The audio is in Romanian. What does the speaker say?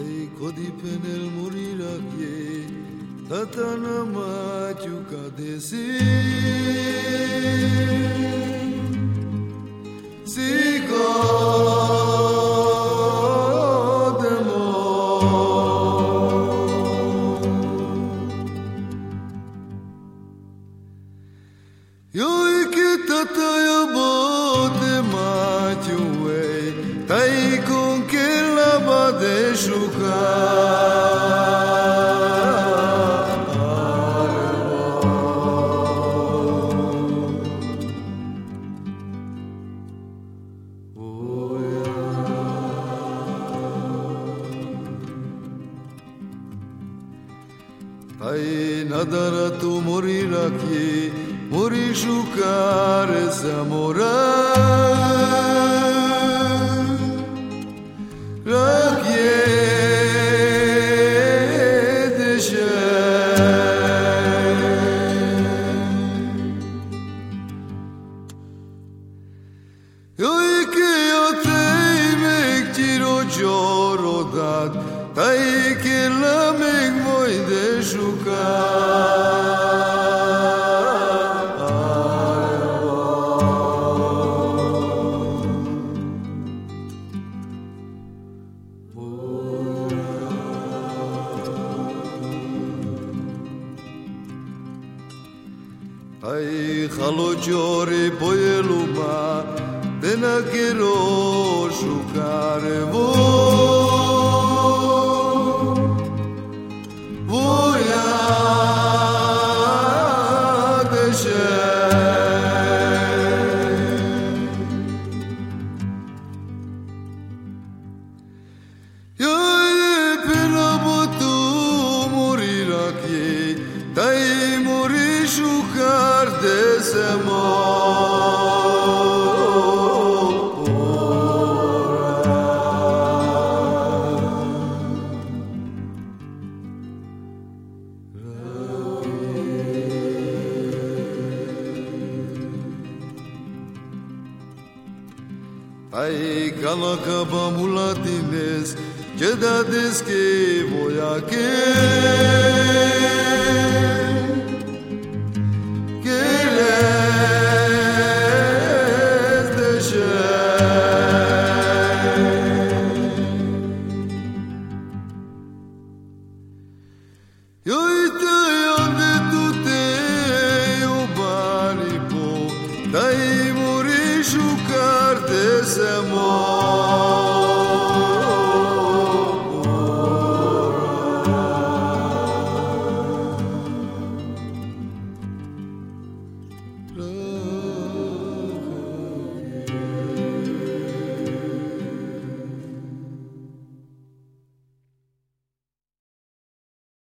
Ai codi penel morirà che tatana machu kadesi Yoi ke tataya bote machuwe tai con che la bade shuka Ai nadara tu morirà chi mori giocare s'amore la chiede Oi che io te me tiro gioro dat dai che la me vuoi de Ai khalo jore boyeluma tena kero shukare voya deshe Yo pena botu morirà che dai mori shukar desemo Ai kalakaba mulatines jedades que voy a que les deje Yo te ande tu te o baripo dai mori jucar desemo